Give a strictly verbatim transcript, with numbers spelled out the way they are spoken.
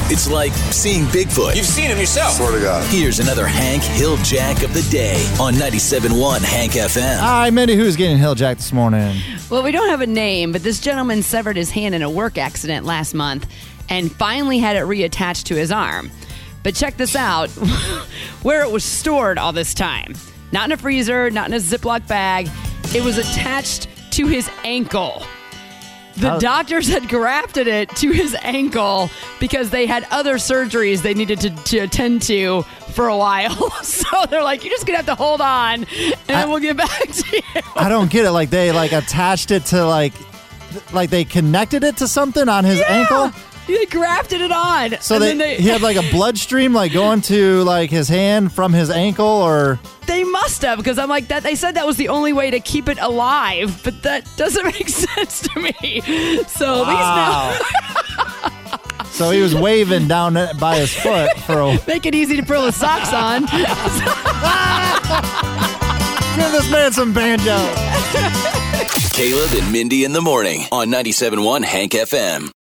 It's like seeing Bigfoot. You've seen him yourself. Swear to God. Here's another Hank Hill-Jack of the day on ninety-seven point one Hank F M. Hi, Mindy. Who's getting Hill-Jack this morning? Well, we don't have a name, but this gentleman severed his hand in a work accident last month and finally had it reattached to his arm. But check this out, where it was stored all this time. Not in a freezer, not in a Ziploc bag. It was attached to his ankle. The How- doctors had grafted it to his ankle because they had other surgeries they needed to, to attend to for a while. So they're like, you're just going to have to hold on, and I- then we'll get back to you. I don't get it. Like they like attached it to like, like they connected it to something on his Yeah. ankle. They grafted it on. So and they, then they, he had like a bloodstream like going to like his hand from his ankle, or They must have, because I'm like that. They said that was the only way to keep it alive, but that doesn't make sense to me. So at least now, so he was waving down by his foot for a. make it easy to pull his socks on. Give this man some banjo. Caleb and Mindy in the morning on ninety-seven point one Hank F M.